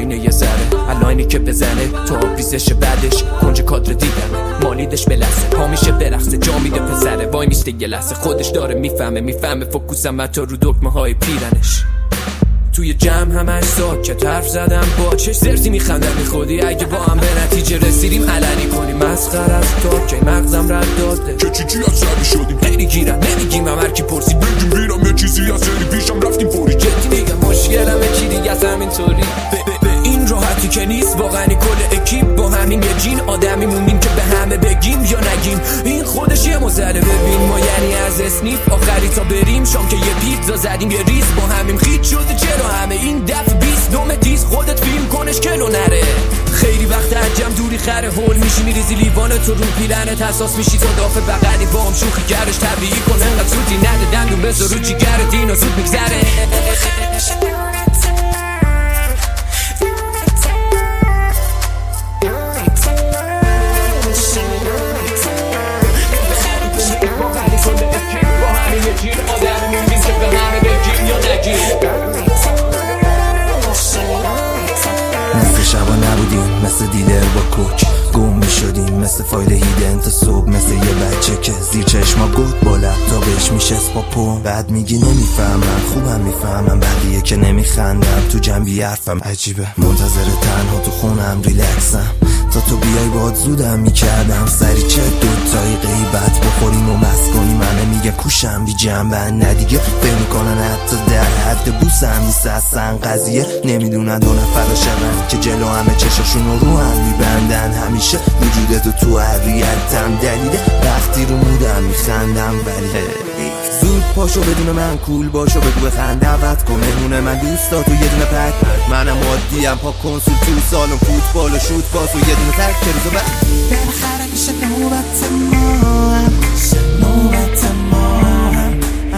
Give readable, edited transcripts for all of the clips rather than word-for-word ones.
همینه یه ذره الاینی که بزنه تو آبریزش بعدش کنج کادر دیدمه مالیدش به لحظه پا میشه برقصه جا میده پسره وای میسته یه لحظه خودش داره میفهمه فوکوسم حتی رو دکمه های پیرنش توی جمع همش ساکت حرف زدم با چش زرزی میخندم خودی اگه با هم به نتیجه رسیدیم علنی کنیم مسخره از تا که مغزم رد داده که چی عصبی شدیم خیلی گیرن نمیگیم همر کی پرسی بگیم ویرم یه چیزی از سری پیشم رفتیم فوری جدی میگم مشکلم چی دیگه از همینطوری به این راحتی که نیست واقعا کل اکیپ با همین یه جین آدمی موندیم که به همه بگیم یا نگیم این خودش یه مزره ببین ما یعنی از اسنیف آخری تا بریم شام که یه پیتزا زدیم یه ریز با همیم خیت شده چرا همه این دفع 29 تیز خودت فیلم کنش کلو نره خیلی وقت عجم دوری خره هول میشی میریزی لیوان تو رو پیلنت حساس میشی تا دافع بغلی با هم شوخی گرش طبیعی کن انقدر زودی نده دندون بذار رو جیگرت اینا زود میگذره مثل شبا نبودیم مثل دیلر با کوک گم می شدیم مثل فایل هیدن تا صبح مثل یه بچه که زیر چشما گفت با لپتاپش میشست با پو بعد میگی نمیفهمم خوبم میفهمم بقیه که نمیخندم تو جنبی حرفم عجیبه منتظر تنها تو خونم ریلکسم تا تو بیای باید زودم میکردم سری چه دوتایی غیبت بخوریم و مست کنیم همه میگه کوشم بی جنبن ندیگه فکر میکنن حتی در حد بوسم نیست اصلا قضیه نمیدونن دو نفر شدن که جلو همه چشاشون رو هم میبندن همیشه وجودتو تو هویتم دلیل وقتی رو مودم میخندم ولی زود پاشو بدون من کول باشو بگو بخند دعوت کن مهمونه من دوستاتو یه دونه پک منم عادیم پا کنسول تو سالن فوتبال و شوت پاس و یه دونه تک که روزو بالاخره میشه نوبت ما نوبت ما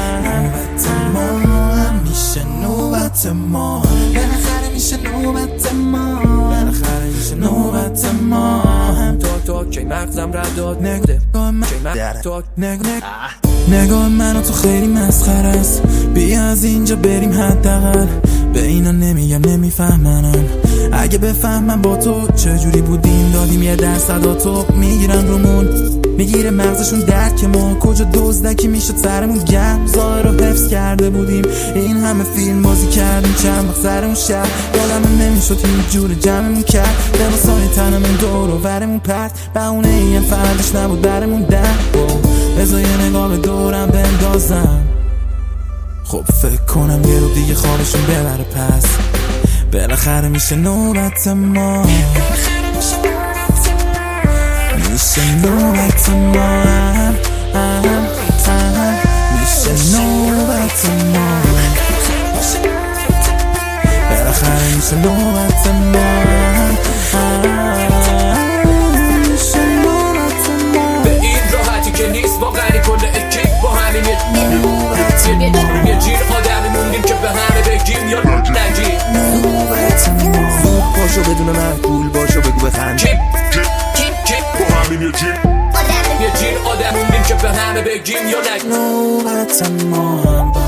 میشه نوبت ما بالاخره میشه نوبت ما بالاخره میشه نوبت ما تا که مغزم رد داد نگاه منو تو خیلی مسخره است بیا از اینجا بریم حداقل به اینا نمیگم نمیفهمنم اگه بفهمم با تو چجوری بودیم دادیم یه درصد تو میگیرن رومون میگیره مغزشون درک ما کجا دزدکی میشد سرمون گرم ظاهر رو حفظ کرده بودیم این همه فیلم بازی کردیم چند وقت سرمون شهر یادم نمیشد هیچ جور جمعمون کرد لباسای تنمون دور و برمون پرد بهونه این فردش نبود برمون در بذار یه نگاه به دورم بندازم خب فکر کنم یه رو دیگه خوابشون ببره پس بالاخره میشه نوبت ما میشه نوبت ما میشه نوبت ما بالاخره میشه نوبت ما به این راحتی که نیست واقعا کل اکیپ با همین یه جیر آدمی موندیم که به همه بگیم یا نگیم زود پاشو بدون من کول باشو بگو بخند با همین یه جیر آدم موندیم که به همه بگیم یا نگیم نوبت ما